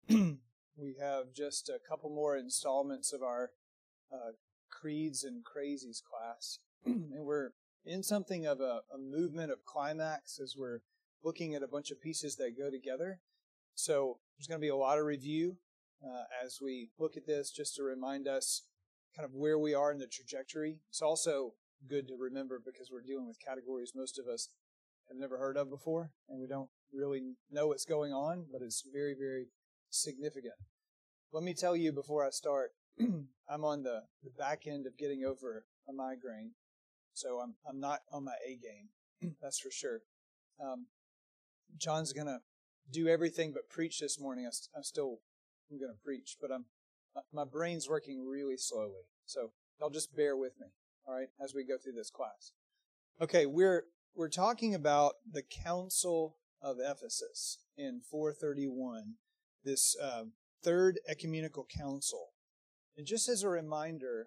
We have just a couple more installments of our Creeds and Crazies class. And we're in something of a movement of climax as we're looking at a bunch of pieces that go together. So there's going to be a lot of review as we look at this, just to remind us kind of where we are in the trajectory. It's also good to remember because we're dealing with categories most of us have never heard of before, and we don't really know what's going on, but it's very, very significant. Let me tell you before I start, I'm on the back end of getting over a migraine, so I'm not on my A game, that's for sure. John's going to do everything but preach this morning. I'm going to preach, but my brain's working really slowly, so y'all just bear with me, all right, as we go through this class. Okay, we're talking about the Council of Ephesus in 431, this Third Ecumenical Council. And just as a reminder,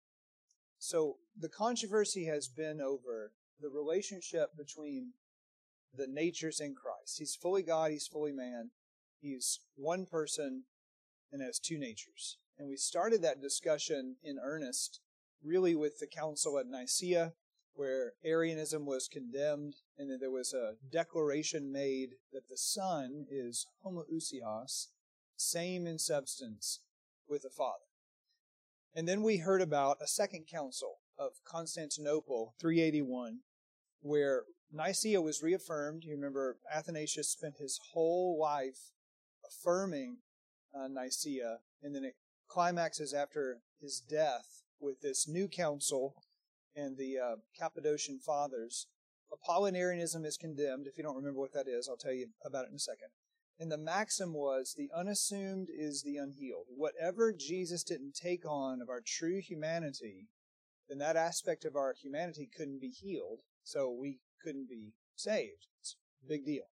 so the controversy has been over the relationship between the natures in Christ. He's fully God, he's fully man. He's one person and has two natures. And we started that discussion in earnest really with the Council at Nicaea, where Arianism was condemned, and then there was a declaration made that the Son is homoousios, same in substance with the Father. And then we heard about a second council of Constantinople, 381, where Nicaea was reaffirmed. You remember Athanasius spent his whole life affirming Nicaea, and then it climaxes after his death with this new council and the Cappadocian Fathers. Apollinarianism is condemned. If you don't remember what that is, I'll tell you about it in a second. And the maxim was, the unassumed is the unhealed. Whatever Jesus didn't take on of our true humanity, then that aspect of our humanity couldn't be healed, so we couldn't be saved. It's a big deal.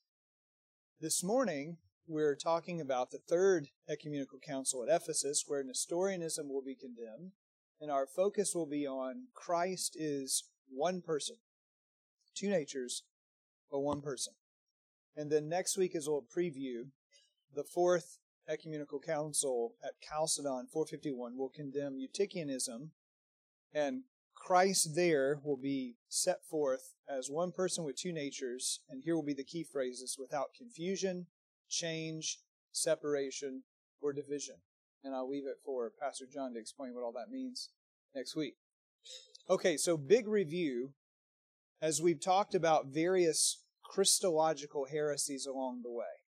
This morning, we're talking about the Third Ecumenical Council at Ephesus, where Nestorianism will be condemned, and our focus will be on Christ is one person. Two natures, but one person. And then next week, as we'll preview, the Fourth Ecumenical Council at Chalcedon, 451, will condemn Eutychianism, and Christ there will be set forth as one person with two natures, and here will be the key phrases: without confusion, change, separation, or division. And I'll leave it for Pastor John to explain what all that means next week. Okay, so big review as we've talked about various Christological heresies along the way.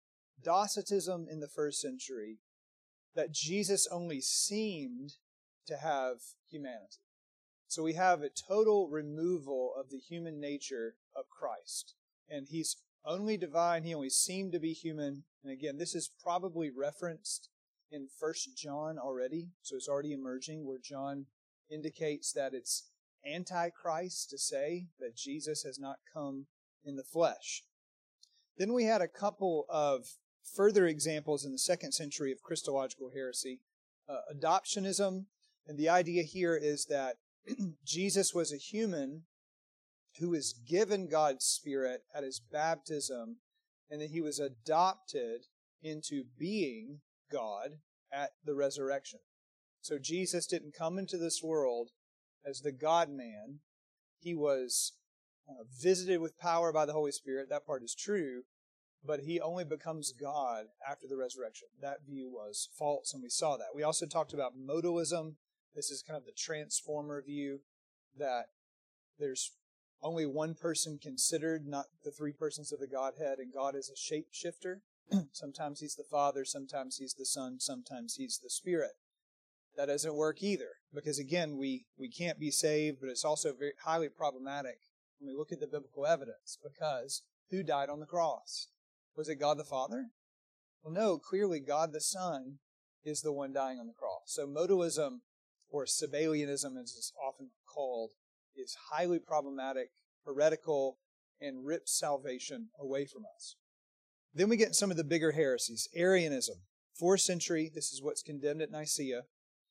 Docetism in the first century, that Jesus only seemed to have humanity. So we have a total removal of the human nature of Christ. And he's only divine, he only seemed to be human. And again, this is probably referenced in 1 John already, so it's already emerging, where John indicates that it's antichrist to say that Jesus has not come in the flesh. Then we had a couple of further examples in the second century of Christological heresy. Adoptionism, and the idea here is that Jesus was a human who was given God's Spirit at his baptism, and that he was adopted into being God at the resurrection. So Jesus didn't come into this world as the God-man. He was visited with power by the Holy Spirit. That part is true, but he only becomes God after the resurrection. That view was false, and we saw that. We also talked about modalism. This is kind of the transformer view, that there's only one person considered, not the three persons of the Godhead, and God is a shapeshifter. Sometimes he's the Father, sometimes he's the Son, sometimes he's the Spirit. That doesn't work either, because again, we can't be saved, but it's also very highly problematic when we look at the biblical evidence, because who died on the cross? Was it God the Father? Well, no, clearly God the Son is the one dying on the cross. So modalism, or Sabellianism as it's often called, is highly problematic, heretical, and rips salvation away from us. Then we get some of the bigger heresies. Arianism, 4th century, this is what's condemned at Nicaea.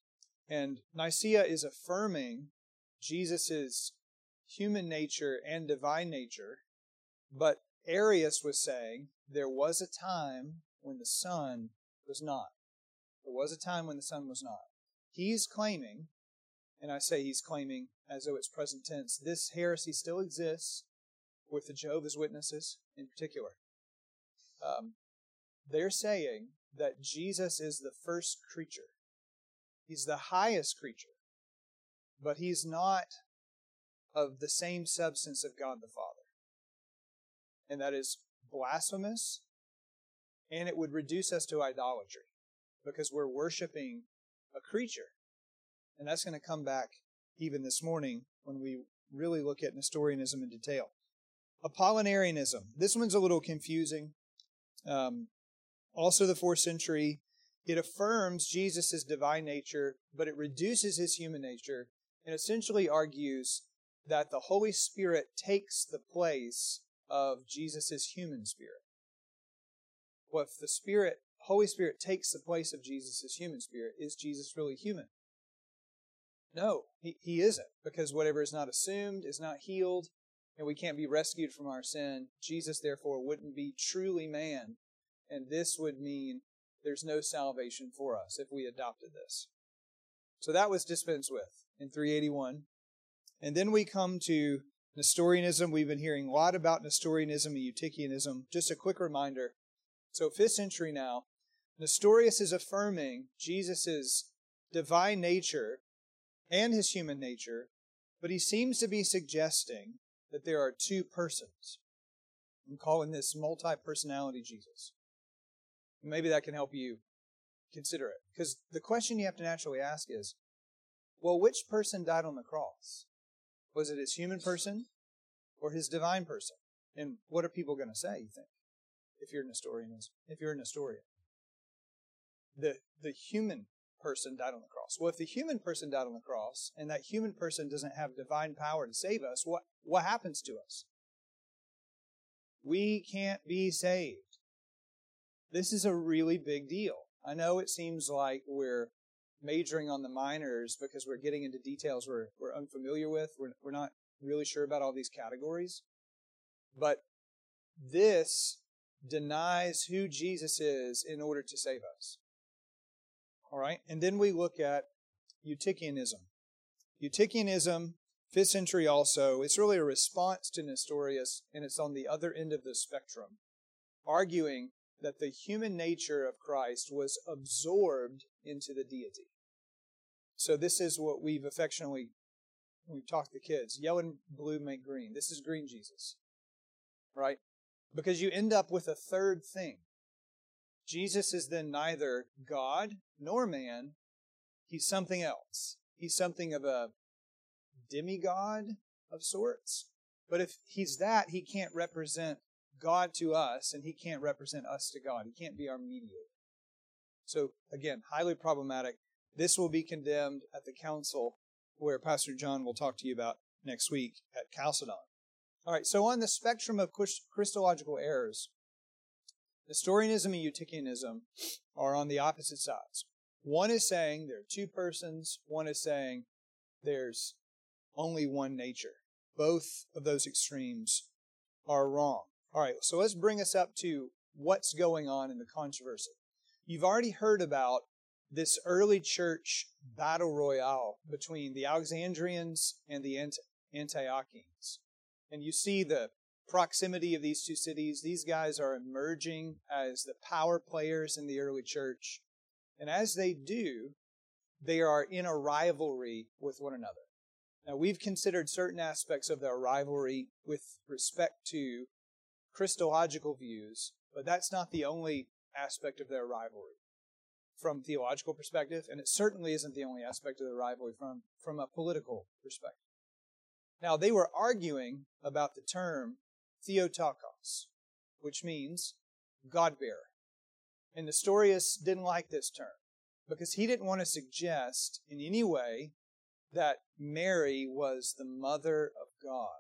And Nicaea is affirming Jesus' human nature and divine nature, but Arius was saying there was a time when the Son was not. There was a time when the Son was not. He's claiming, and I say he's claiming as though it's present tense, this heresy still exists with the Jehovah's Witnesses in particular. They're saying that Jesus is the first creature. He's the highest creature, but he's not of the same substance of God the Father. And that is blasphemous, and it would reduce us to idolatry because we're worshiping a creature. And that's going to come back even this morning when we really look at Nestorianism in detail. Apollinarianism. This one's a little confusing. Also the 4th century. It affirms Jesus' divine nature, but it reduces his human nature and essentially argues that the Holy Spirit takes the place of Jesus' human spirit. Well, if the Holy Spirit takes the place of Jesus' human spirit, is Jesus really human? No, he isn't, because whatever is not assumed is not healed, and we can't be rescued from our sin. Jesus, therefore, wouldn't be truly man, and this would mean there's no salvation for us if we adopted this. So that was dispensed with in 381. And then we come to Nestorianism. We've been hearing a lot about Nestorianism and Eutychianism. Just a quick reminder. So 5th century now, Nestorius is affirming Jesus' divine nature and his human nature, but he seems to be suggesting that there are two persons. I'm calling this multi-personality Jesus. Maybe that can help you consider it. Because the question you have to naturally ask is, well, which person died on the cross? Was it his human person or his divine person? And what are people going to say, you think, if you're a Nestorian? The human person died on the cross. Well, if the human person died on the cross and that human person doesn't have divine power to save us, what happens to us? We can't be saved. This is a really big deal. I know it seems like we're majoring on the minors because we're getting into details we're unfamiliar with. We're not really sure about all these categories. But this denies who Jesus is in order to save us. All right? And then we look at Eutychianism. Eutychianism, 5th century also, it's really a response to Nestorius, and it's on the other end of the spectrum, arguing that the human nature of Christ was absorbed into the deity. So this is what we've affectionately, when we've talked to kids, yellow and blue make green. This is green Jesus, right? Because you end up with a third thing. Jesus is then neither God nor man. He's something else. He's something of a demigod of sorts. But if he's that, he can't represent God to us, and he can't represent us to God. He can't be our mediator. So, again, highly problematic. This will be condemned at the council where Pastor John will talk to you about next week at Chalcedon. All right, so on the spectrum of Christological errors, Nestorianism and Eutychianism are on the opposite sides. One is saying there are two persons. One is saying there's only one nature. Both of those extremes are wrong. All right, so let's bring us up to what's going on in the controversy. You've already heard about this early church battle royale between the Alexandrians and the Antiochians. And you see the proximity of these two cities. These guys are emerging as the power players in the early church. And as they do, they are in a rivalry with one another. Now, we've considered certain aspects of their rivalry with respect to Christological views, but that's not the only aspect of their rivalry from theological perspective, and it certainly isn't the only aspect of their rivalry from a political perspective. Now, they were arguing about the term Theotokos, which means God-bearer. And Nestorius didn't like this term because he didn't want to suggest in any way that Mary was the mother of God.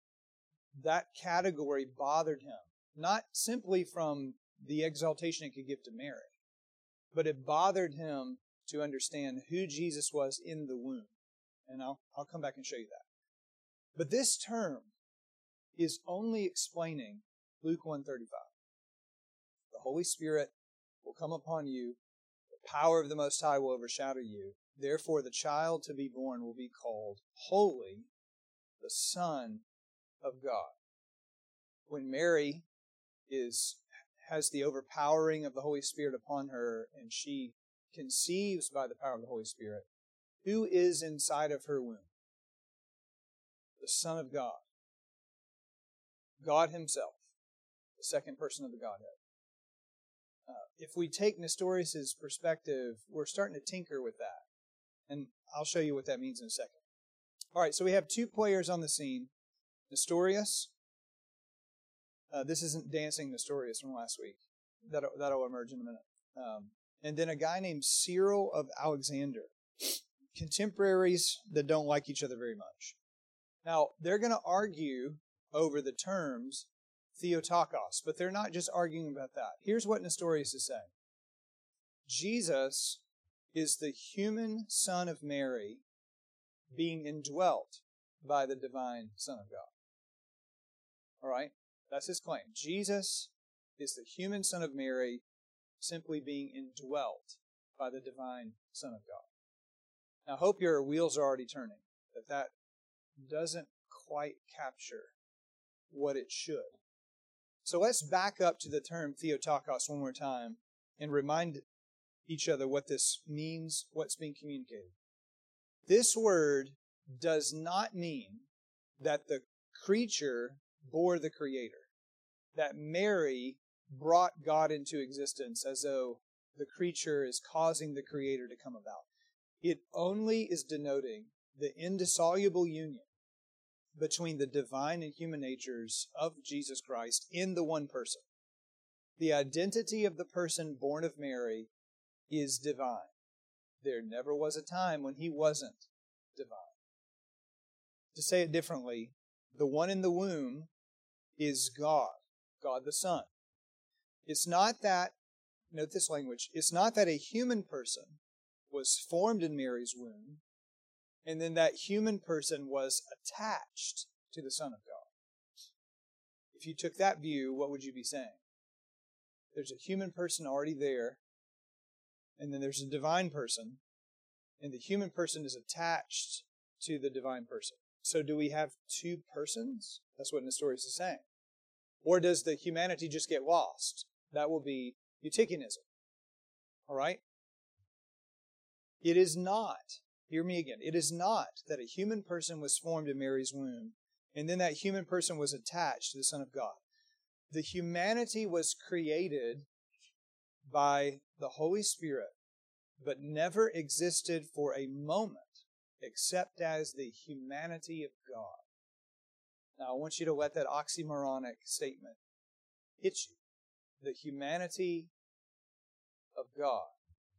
That category bothered him, not simply from the exaltation it could give to Mary, but it bothered him to understand who Jesus was in the womb. And I'll come back and show you that. But this term is only explaining Luke 1:35. The Holy Spirit will come upon you, power of the Most High will overshadow you. Therefore, the child to be born will be called Holy, the Son of God. When Mary has the overpowering of the Holy Spirit upon her, and she conceives by the power of the Holy Spirit, who is inside of her womb? The Son of God. God Himself, the second person of the Godhead. If we take Nestorius' perspective, we're starting to tinker with that. And I'll show you what that means in a second. All right, so we have two players on the scene. Nestorius. This isn't Dancing Nestorius from last week. That'll emerge in a minute. And then a guy named Cyril of Alexander. Contemporaries that don't like each other very much. Now, they're going to argue over the terms Theotokos, but they're not just arguing about that. Here's what Nestorius is saying. Jesus is the human Son of Mary being indwelt by the divine Son of God. All right? That's his claim. Jesus is the human Son of Mary simply being indwelt by the divine Son of God. Now, I hope your wheels are already turning, that doesn't quite capture what it should. So let's back up to the term Theotokos one more time and remind each other what this means, what's being communicated. This word does not mean that the creature bore the Creator, that Mary brought God into existence as though the creature is causing the Creator to come about. It only is denoting the indissoluble union between the divine and human natures of Jesus Christ in the one person. The identity of the person born of Mary is divine. There never was a time when He wasn't divine. To say it differently, the one in the womb is God, God the Son. It's not that, note this language, it's not that a human person was formed in Mary's womb, and then that human person was attached to the Son of God. If you took that view, what would you be saying? There's a human person already there, and then there's a divine person, and the human person is attached to the divine person. So do we have two persons? That's what Nestorius is saying. Or does the humanity just get lost? That will be Eutychianism. All right? It is not, hear me again, it is not that a human person was formed in Mary's womb and then that human person was attached to the Son of God. The humanity was created by the Holy Spirit, but never existed for a moment except as the humanity of God. Now, I want you to let that oxymoronic statement hit you. The humanity of God.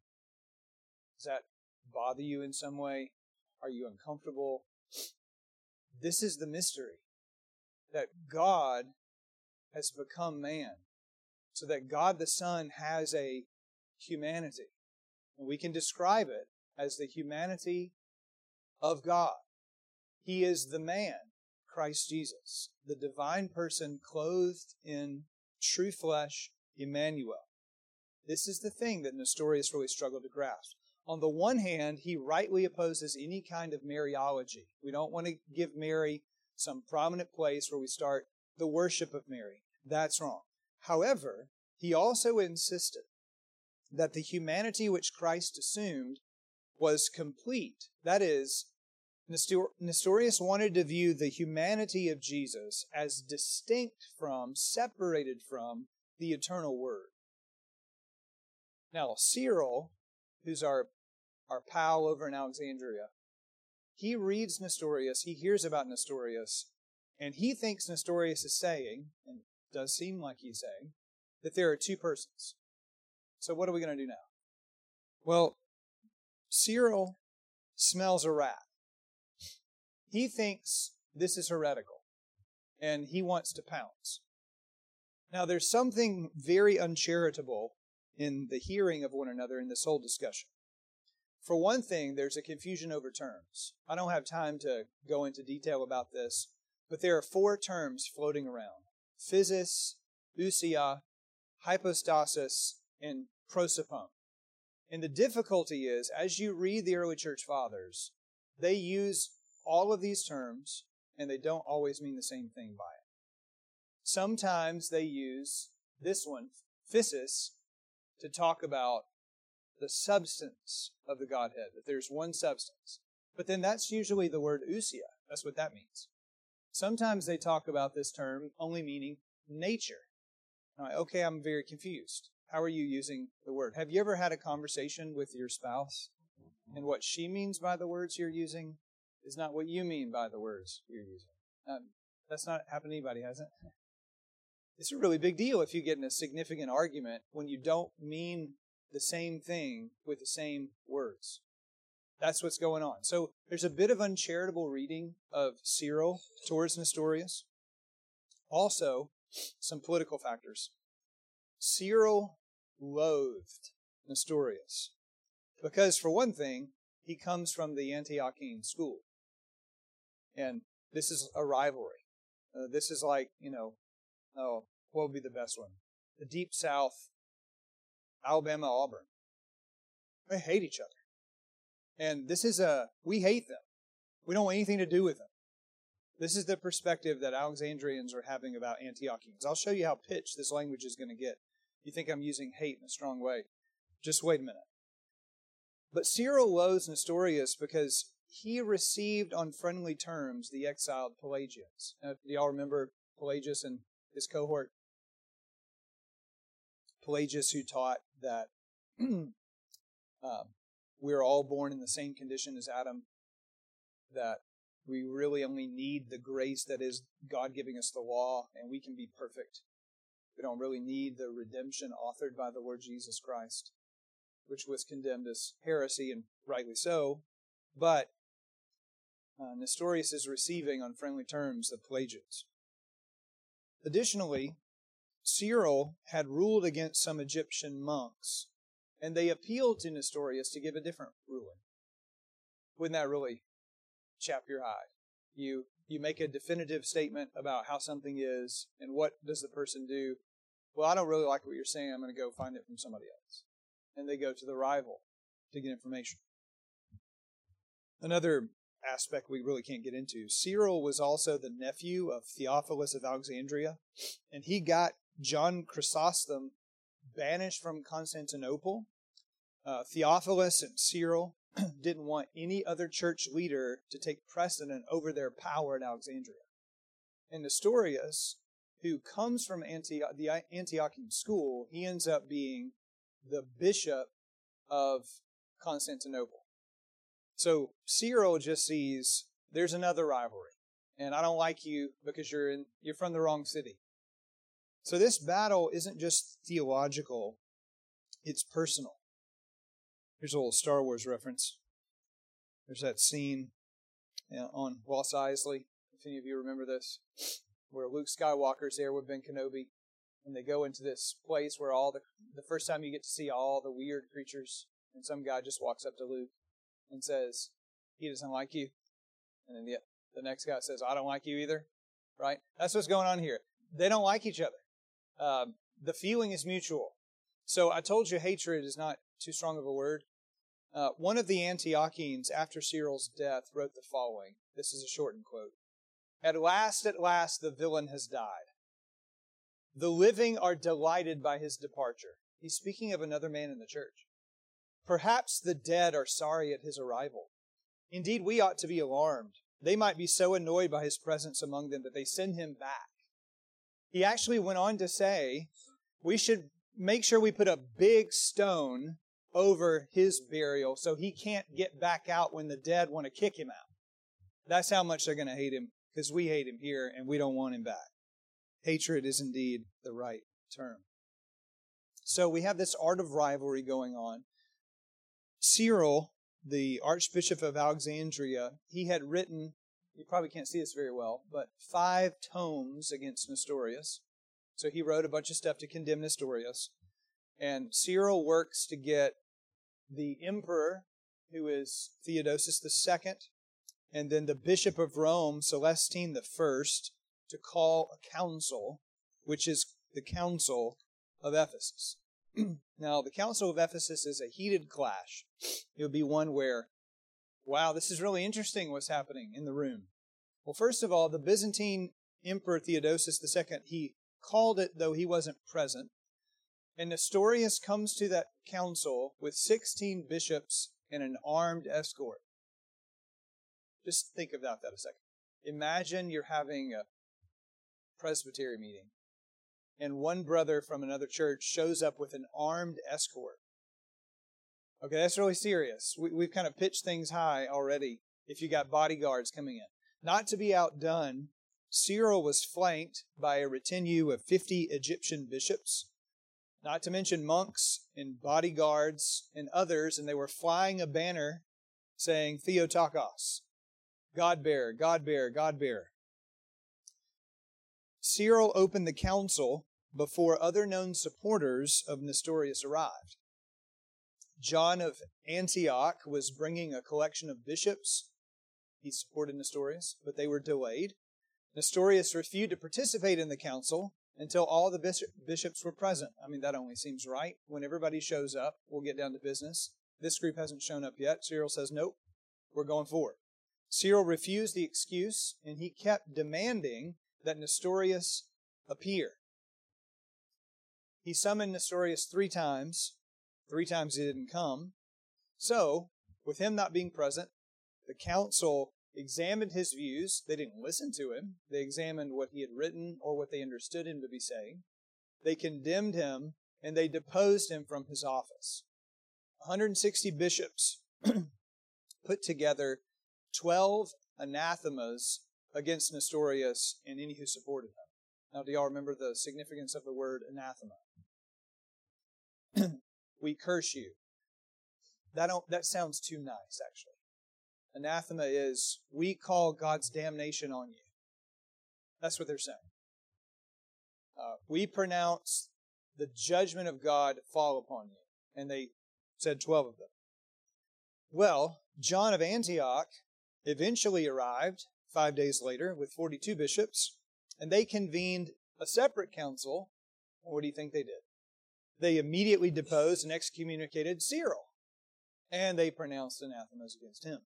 Does that bother you in some way? Are you uncomfortable? This is the mystery, that God has become man, so that God the Son has a humanity. And we can describe it as the humanity of God. He is the man, Christ Jesus, the divine person clothed in true flesh, Emmanuel. This is the thing that Nestorius really struggled to grasp. On the one hand, he rightly opposes any kind of Mariology. We don't want to give Mary some prominent place where we start the worship of Mary. That's wrong. However, he also insisted that the humanity which Christ assumed was complete. That is, Nestorius wanted to view the humanity of Jesus as distinct from, separated from, the eternal Word. Now, Cyril, who's our pal over in Alexandria, he reads Nestorius, he hears about Nestorius, and he thinks Nestorius is saying, and it does seem like he's saying, that there are two persons. So what are we going to do now? Well, Cyril smells a rat. He thinks this is heretical, and he wants to pounce. Now, there's something very uncharitable in the hearing of one another in this whole discussion. For one thing, there's a confusion over terms. I don't have time to go into detail about this, but there are 4 terms floating around: physis, ousia, hypostasis, and prosopon. And the difficulty is, as you read the early church fathers, they use all of these terms, and they don't always mean the same thing by it. Sometimes they use this one, physis, to talk about the substance of the Godhead, that there's one substance. But then that's usually the word ousia. That's what that means. Sometimes they talk about this term only meaning nature. Okay, I'm very confused. How are you using the word? Have you ever had a conversation with your spouse, and what she means by the words you're using is not what you mean by the words you're using? That's not happened to anybody, has it? It's a really big deal if you get in a significant argument when you don't mean the same thing with the same words. That's what's going on. So there's a bit of uncharitable reading of Cyril towards Nestorius. Also, some political factors. Cyril loathed Nestorius because, for one thing, he comes from the Antiochian school. And this is a rivalry. This is like, what would be the best one? The Deep South, Alabama, Auburn. They hate each other. And we hate them. We don't want anything to do with them. This is the perspective that Alexandrians are having about Antiochians. I'll show you how pitched this language is going to get. You think I'm using hate in a strong way. Just wait a minute. But Cyril loathes Nestorius because he received on friendly terms the exiled Pelagians. Do y'all remember Pelagius and his cohort? Pelagius, who taught that we're all born in the same condition as Adam, that we really only need the grace that is God giving us the law, and we can be perfect. We don't really need the redemption authored by the Lord Jesus Christ, which was condemned as heresy, and rightly so. But Nestorius is receiving on friendly terms the Pelagians. Additionally, Cyril had ruled against some Egyptian monks, and they appealed to Nestorius to give a different ruling. Wouldn't that really chap your hide? You make a definitive statement about how something is, and what does the person do? Well, I don't really like what you're saying. I'm going to go find it from somebody else. And they go to the rival to get information. Another aspect we really can't get into. Cyril was also the nephew of Theophilus of Alexandria, and he got John Chrysostom banished from Constantinople. Theophilus and Cyril didn't want any other church leader to take precedent over their power at Alexandria. And Nestorius, who comes from the Antiochian school, he ends up being the bishop of Constantinople. So Cyril just sees there's another rivalry, and I don't like you because you're from the wrong city. So this battle isn't just theological, it's personal. Here's a little Star Wars reference. There's that scene on Mos Eisley, if any of you remember this, where Luke Skywalker's there with Ben Kenobi, and they go into this place where the first time you get to see all the weird creatures, and some guy just walks up to Luke and says, he doesn't like you. And then the next guy says, I don't like you either. Right? That's what's going on here. They don't like each other. The feeling is mutual. So I told you hatred is not too strong of a word. One of the Antiochians, after Cyril's death, wrote the following. This is a shortened quote. At last, the villain has died. The living are delighted by his departure. He's speaking of another man in the church. Perhaps the dead are sorry at his arrival. Indeed, we ought to be alarmed. They might be so annoyed by his presence among them that they send him back. He actually went on to say, we should make sure we put a big stone over his burial so he can't get back out when the dead want to kick him out. That's how much they're going to hate him, because we hate him here and we don't want him back. Hatred is indeed the right term. So we have this art of rivalry going on. Cyril, the Archbishop of Alexandria, he had written, you probably can't see this very well, but 5 tomes against Nestorius. So he wrote a bunch of stuff to condemn Nestorius. And Cyril works to get the emperor, who is Theodosius II, and then the Bishop of Rome, Celestine I, to call a council, which is the Council of Ephesus. Now, the Council of Ephesus is a heated clash. It would be one where, wow, this is really interesting what's happening in the room. Well, first of all, the Byzantine Emperor Theodosius II, he called it, though he wasn't present. And Nestorius comes to that council with 16 bishops and an armed escort. Just think about that a second. Imagine you're having a presbytery meeting, and one brother from another church shows up with an armed escort. Okay, that's really serious. We've kind of pitched things high already if you got bodyguards coming in. Not to be outdone, Cyril was flanked by a retinue of 50 Egyptian bishops, not to mention monks and bodyguards and others, and they were flying a banner saying, Theotokos, God bearer, God bearer, God bearer. Cyril opened the council before other known supporters of Nestorius arrived. John of Antioch was bringing a collection of bishops. He supported Nestorius, but they were delayed. Nestorius refused to participate in the council until all the bishops were present. I mean, that only seems right. When everybody shows up, we'll get down to business. This group hasn't shown up yet. Cyril says, nope, we're going forward. Cyril refused the excuse, and he kept demanding that Nestorius appear. He summoned Nestorius 3 times. 3 times he didn't come. So, with him not being present, the council examined his views. They didn't listen to him. They examined what he had written or what they understood him to be saying. They condemned him, and they deposed him from his office. 160 bishops put together 12 anathemas against Nestorius and any who supported him. Now, do y'all remember the significance of the word anathema? We curse you. That sounds too nice, actually. Anathema is, we call God's damnation on you. That's what they're saying. We pronounce the judgment of God fall upon you. And they said 12 of them. Well, John of Antioch eventually arrived 5 days later with 42 bishops, and they convened a separate council. What do you think they did? They immediately deposed and excommunicated Cyril, and they pronounced anathemas against him.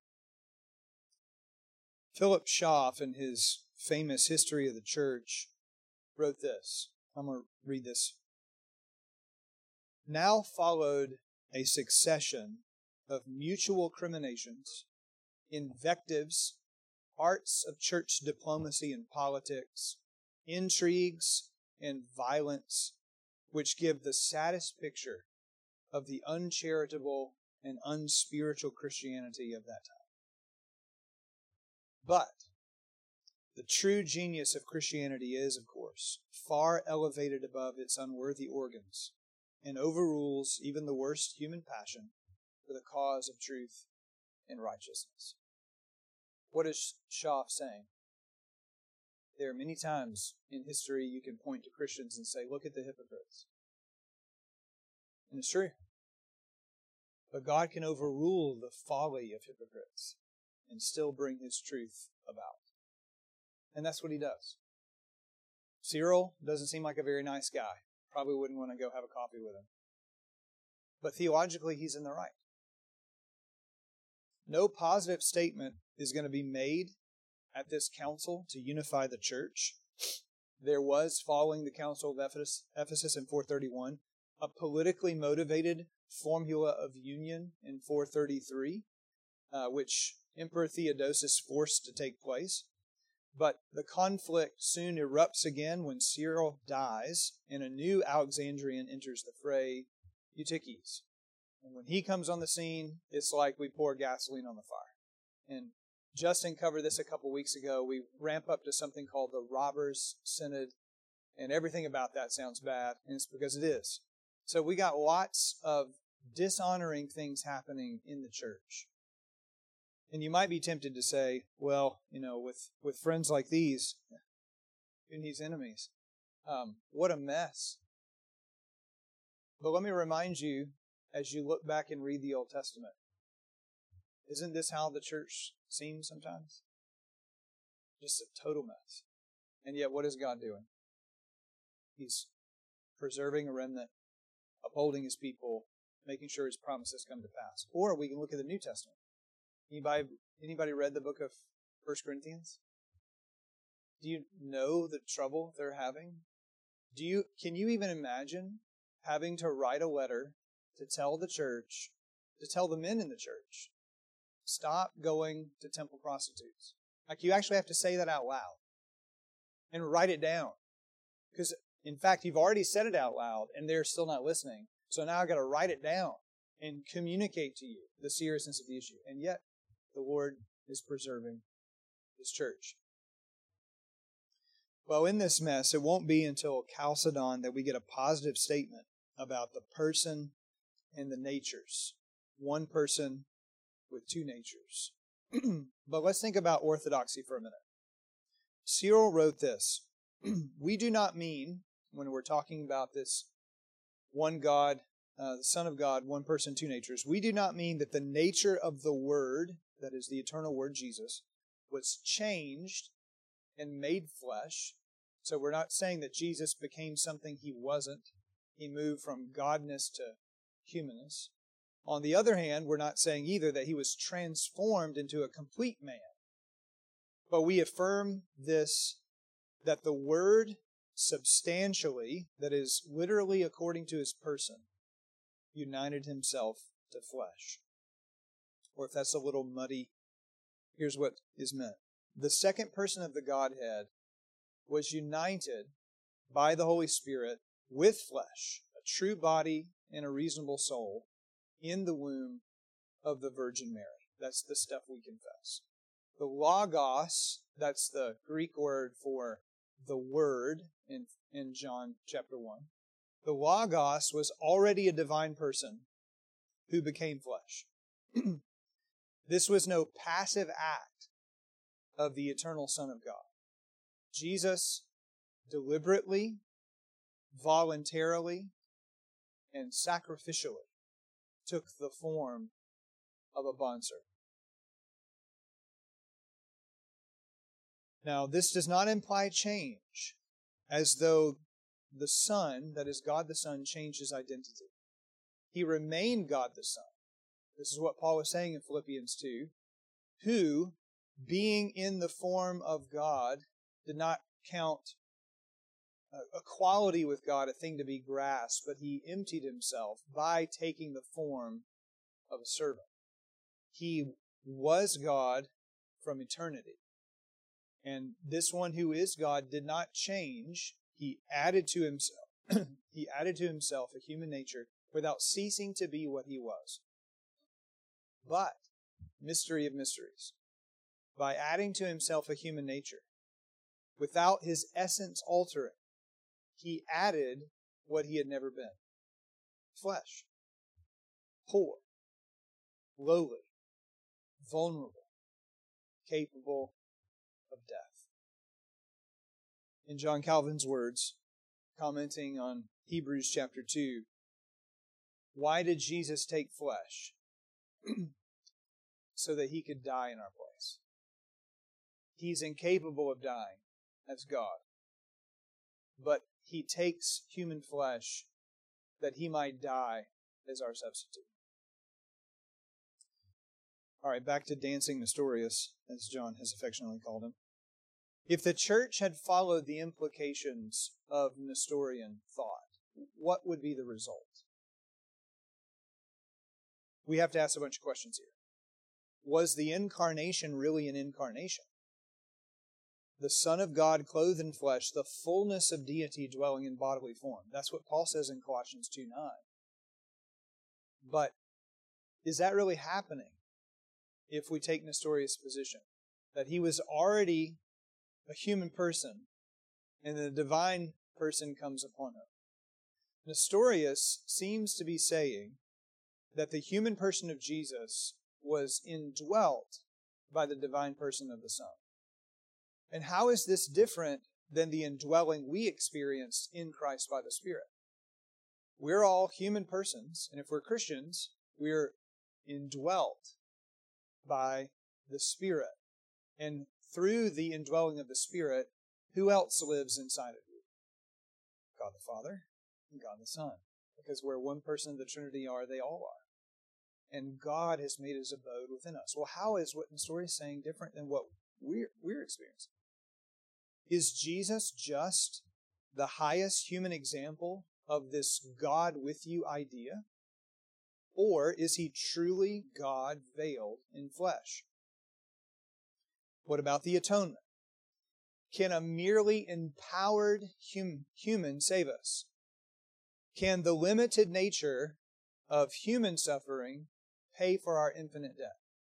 Philip Schaff, in his famous History of the Church, wrote this. I'm going to read this. Now followed a succession of mutual criminations, invectives, arts of church diplomacy and politics, intrigues, and violence, which give the saddest picture of the uncharitable and unspiritual Christianity of that time. But the true genius of Christianity is, of course, far elevated above its unworthy organs and overrules even the worst human passion for the cause of truth and righteousness. What is Schaff saying? There are many times in history you can point to Christians and say, look at the hypocrites. And it's true. But God can overrule the folly of hypocrites and still bring His truth about. And that's what He does. Cyril doesn't seem like a very nice guy. Probably wouldn't want to go have a coffee with him. But theologically, he's in the right. No positive statement is going to be made at this council to unify the church. There was, following the Council of Ephesus in 431, a politically motivated formula of union in 433, which Emperor Theodosius forced to take place. But the conflict soon erupts again when Cyril dies and a new Alexandrian enters the fray, Eutyches. And when he comes on the scene, it's like we pour gasoline on the fire. And Justin covered this a couple weeks ago. We ramp up to something called the Robbers' Synod, and everything about that sounds bad, and it's because it is. So we got lots of dishonoring things happening in the church. And you might be tempted to say, well, with friends like these, who needs enemies? What a mess. But let me remind you, as you look back and read the Old Testament, isn't this how the church seems sometimes? Just a total mess. And yet, what is God doing? He's preserving a remnant upholding his people, making sure his promises come to pass. Or we can look at the New Testament. Anybody read the book of 1 Corinthians? Do you know the trouble they're having? Can you even imagine having to write a letter to tell the church, to tell the men in the church, stop going to temple prostitutes? Like, you actually have to say that out loud and write it down. Because, in fact, you've already said it out loud and they're still not listening. So now I've got to write it down and communicate to you the seriousness of the issue. And yet, the Lord is preserving His church. Well, in this mess, it won't be until Chalcedon that we get a positive statement about the person and the natures. One person with two natures. But let's think about orthodoxy for a minute. Cyril wrote this. We do not mean, when we're talking about this one God, the Son of God, one person, two natures, we do not mean that the nature of the Word, that is the eternal Word Jesus, was changed and made flesh. So we're not saying that Jesus became something He wasn't. He moved from godness to humanness. On the other hand, we're not saying either that He was transformed into a complete man. But we affirm this, that the Word substantially, that is literally according to His person, united Himself to flesh. Or if that's a little muddy, here's what is meant. The second person of the Godhead was united by the Holy Spirit with flesh, a true body and a reasonable soul, in the womb of the Virgin Mary. That's the stuff we confess. The Logos, that's the Greek word for the Word in John chapter 1. The Logos was already a divine person who became flesh. This was no passive act of the eternal Son of God. Jesus deliberately, voluntarily, and sacrificially took the form of a bondservant. Now, this does not imply change, as though the Son, that is God the Son, changed His identity. He remained God the Son. This is what Paul was saying in Philippians 2, who, being in the form of God, did not count equality with God a thing to be grasped, but He emptied Himself by taking the form of a servant. He was God from eternity. And this one who is God did not change. He added to Himself, He added to Himself a human nature without ceasing to be what He was. But, mystery of mysteries, by adding to Himself a human nature, without His essence altering, He added what He had never been. Flesh. Poor. Lowly. Vulnerable. Capable of death. In John Calvin's words, commenting on Hebrews chapter 2, why did Jesus take flesh? So that He could die in our place. He's incapable of dying as God. But He takes human flesh that He might die as our substitute. All right, back to dancing Nestorius, as John has affectionately called him. If the church had followed the implications of Nestorian thought, what would be the result? We have to ask a bunch of questions here. Was the incarnation really an incarnation? The Son of God clothed in flesh, the fullness of deity dwelling in bodily form. That's what Paul says in Colossians 2:9. But is that really happening if we take Nestorius' position? That He was already a human person and the divine person comes upon Him. Nestorius seems to be saying that the human person of Jesus was indwelt by the divine person of the Son. And how is this different than the indwelling we experienced in Christ by the Spirit? We're all human persons, and if we're Christians, we're indwelt by the Spirit. And through the indwelling of the Spirit, who else lives inside of you? God the Father and God the Son. because where one person of the Trinity are, they all are. And God has made his abode within us. Well, how is what the story is saying different than what we're experiencing? Is Jesus just the highest human example of this God with you idea? Or is he truly God veiled in flesh? What about the atonement? Can a merely empowered human save us? Can the limited nature of human suffering pay for our infinite debt?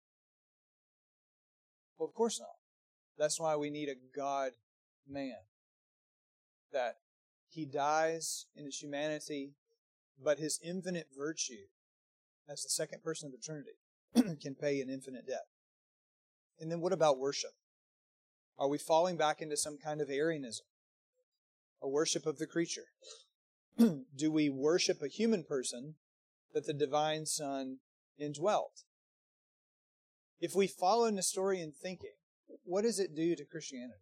Well, of course not. That's why we need a God-man. That he dies in his humanity, but his infinite virtue, as the second person of the Trinity, can pay an infinite debt. And then what about worship? Are we falling back into some kind of Arianism? A worship of the creature? Do we worship a human person that the divine Son indwelt? If we follow Nestorian thinking, what does it do to Christianity?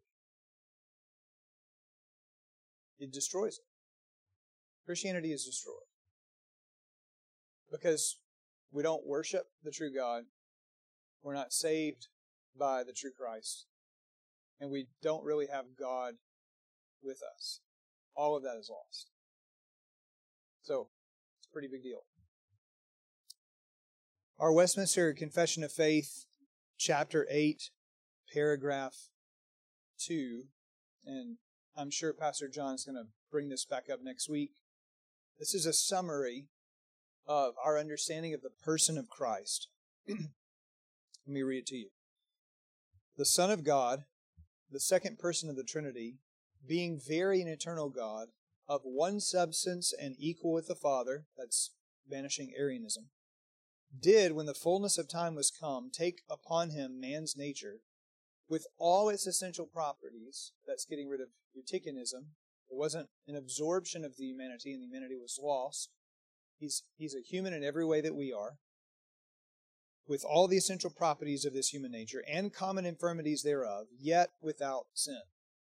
It destroys it. Christianity is destroyed. Because we don't worship the true God, we're not saved by the true Christ, and we don't really have God with us. All of that is lost. So, it's a pretty big deal. Our Westminster Confession of Faith, chapter 8, paragraph 2, and I'm sure Pastor John's going to bring this back up next week. This is a summary of our understanding of the person of Christ. Let me read it to you. The Son of God, the second person of the Trinity, being very and eternal God, of one substance and equal with the Father, that's banishing Arianism, did, when the fullness of time was come, take upon him man's nature, with all its essential properties. That's getting rid of Eutychianism. It wasn't an absorption of the humanity, and the humanity was lost. He's a human in every way that we are, with all the essential properties of this human nature, and common infirmities thereof, yet without sin.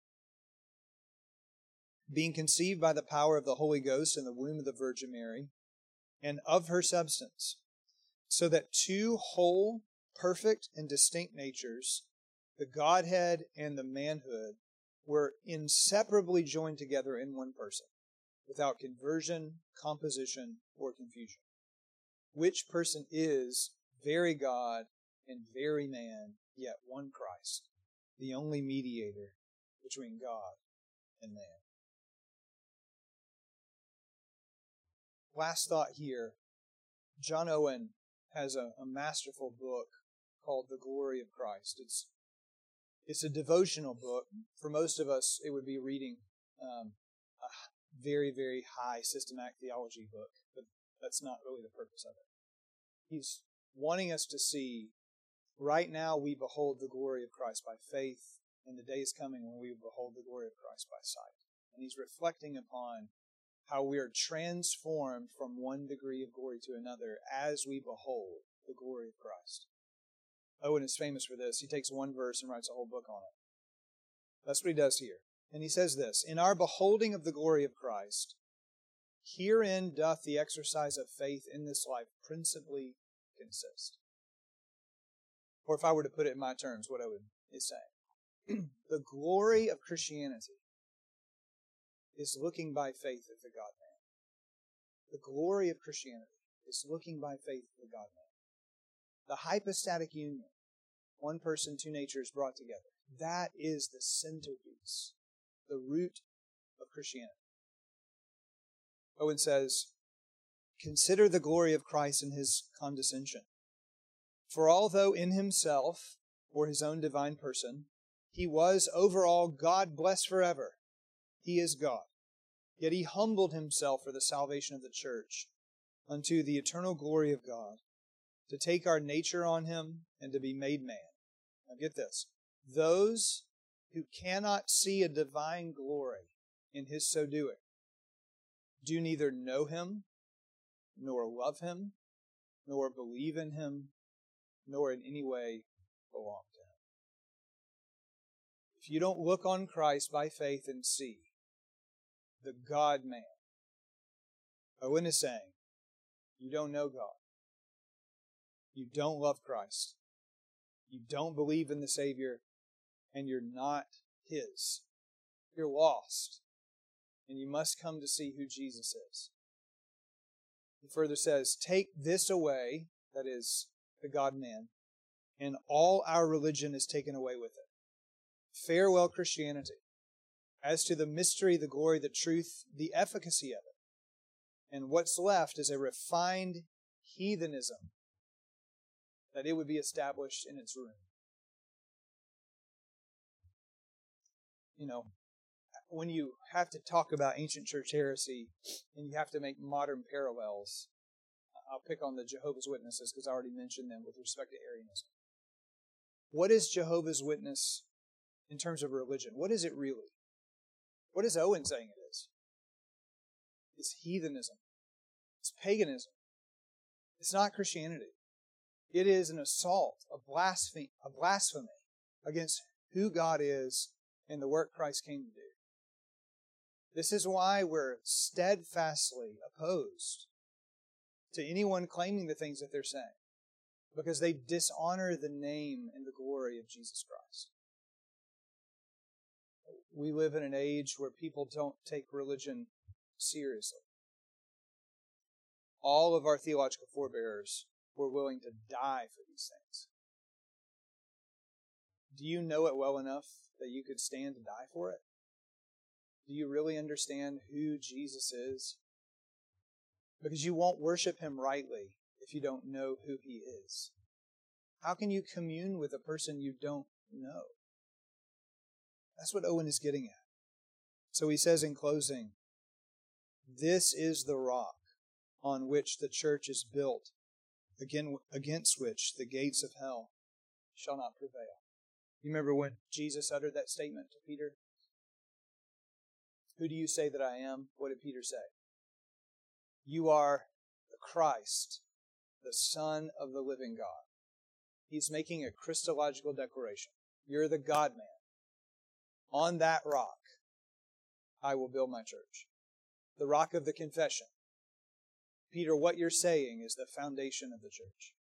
Being conceived by the power of the Holy Ghost in the womb of the Virgin Mary, and of her substance, so that two whole, perfect, and distinct natures, the Godhead and the manhood, were inseparably joined together in one person, without conversion, composition, or confusion. Which person is very God and very man, yet one Christ, the only mediator between God and man. Last thought here. John Owen has a masterful book called The Glory of Christ. It's a devotional book. For most of us, it would be reading a very, very high systematic theology book, but that's not really the purpose of it. He's wanting us to see, right now we behold the glory of Christ by faith, and the day is coming when we behold the glory of Christ by sight. And he's reflecting upon how we are transformed from one degree of glory to another as we behold the glory of Christ. Owen is famous for this. He takes one verse and writes a whole book on it. That's what he does here. And he says this, in our beholding of the glory of Christ, herein doth the exercise of faith in this life principally consist. Or if I were to put it in my terms, what Owen is saying. The glory of Christianity is looking by faith at the God-man. The glory of Christianity is looking by faith at the God-man. The hypostatic union, one person, two natures brought together, that is the centerpiece, the root of Christianity. Owen says, consider the glory of Christ in his condescension. For although in himself, or his own divine person, he was over all God blessed forever, he is God. Yet he humbled himself for the salvation of the church unto the eternal glory of God, to take our nature on him and to be made man. Now get this. Those who cannot see a divine glory in his so doing do neither know him, nor love him, nor believe in him, nor in any way belong to him. If you don't look on Christ by faith and see the God-man, Owen is saying, you don't know God. You don't love Christ. You don't believe in the Savior, and you're not His. You're lost, and you must come to see who Jesus is. He further says, take this away, that is, the God-man, and all our religion is taken away with it. Farewell Christianity. As to the mystery, the glory, the truth, the efficacy of it. And what's left is a refined heathenism, that it would be established in its room. You know, when you have to talk about ancient church heresy and you have to make modern parallels, I'll pick on the Jehovah's Witnesses because I already mentioned them with respect to Arianism. What is Jehovah's Witness in terms of religion? What is it really? What is Owen saying it is? It's heathenism. It's paganism. It's not Christianity. It is an assault, a blasphemy against who God is and the work Christ came to do. This is why we're steadfastly opposed to anyone claiming the things that they're saying, because they dishonor the name and the glory of Jesus Christ. We live in an age where people don't take religion seriously. All of our theological forebears were willing to die for these things. Do you know it well enough that you could stand to die for it? Do you really understand who Jesus is? Because you won't worship Him rightly if you don't know who He is. How can you commune with a person you don't know? That's what Owen is getting at. So he says in closing, this is the rock on which the church is built, against which the gates of hell shall not prevail. You remember when Jesus uttered that statement to Peter? Who do you say that I am? What did Peter say? You are the Christ, the Son of the living God. He's making a Christological declaration. You're the God-man. On that rock, I will build my church. The rock of the confession. Peter, what you're saying is the foundation of the church.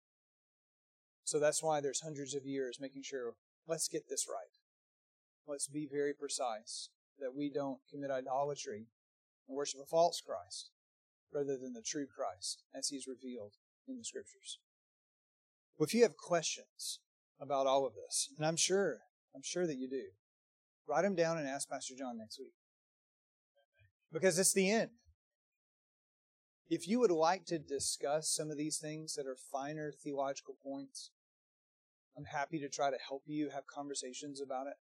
So that's why there's hundreds of years making sure, let's get this right. Let's be very precise that we don't commit idolatry and worship a false Christ rather than the true Christ as He's revealed in the Scriptures. Well, if you have questions about all of this, and I'm sure that you do, write them down and ask Pastor John next week. Because it's the end. If you would like to discuss some of these things that are finer theological points, I'm happy to try to help you have conversations about it.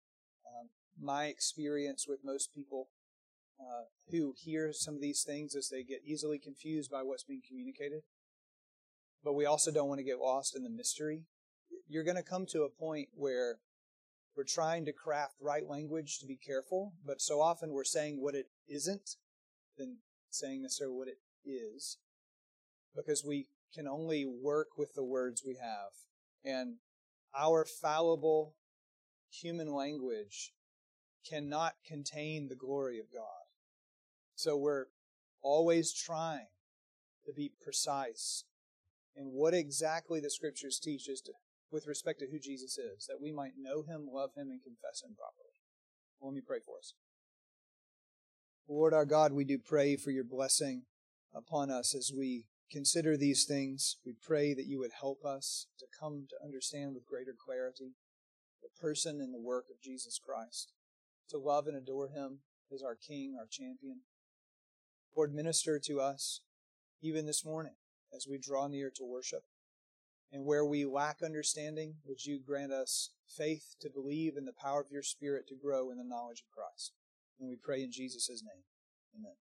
My experience with most people who hear some of these things is they get easily confused by what's being communicated. But we also don't want to get lost in the mystery. You're going to come to a point where we're trying to craft right language to be careful, but so often we're saying what it isn't than saying necessarily what it is, because we can only work with the words we have. And our fallible human language cannot contain the glory of God. So we're always trying to be precise in what exactly the Scriptures teach us with respect to who Jesus is, that we might know Him, love Him, and confess Him properly. Well, let me pray for us. Lord our God, we do pray for your blessing upon us as we consider these things. We pray that you would help us to come to understand with greater clarity the person and the work of Jesus Christ, to love and adore Him as our King, our champion. Lord, minister to us even this morning as we draw near to worship. And where we lack understanding, would you grant us faith to believe in the power of your Spirit to grow in the knowledge of Christ. And we pray in Jesus' name. Amen.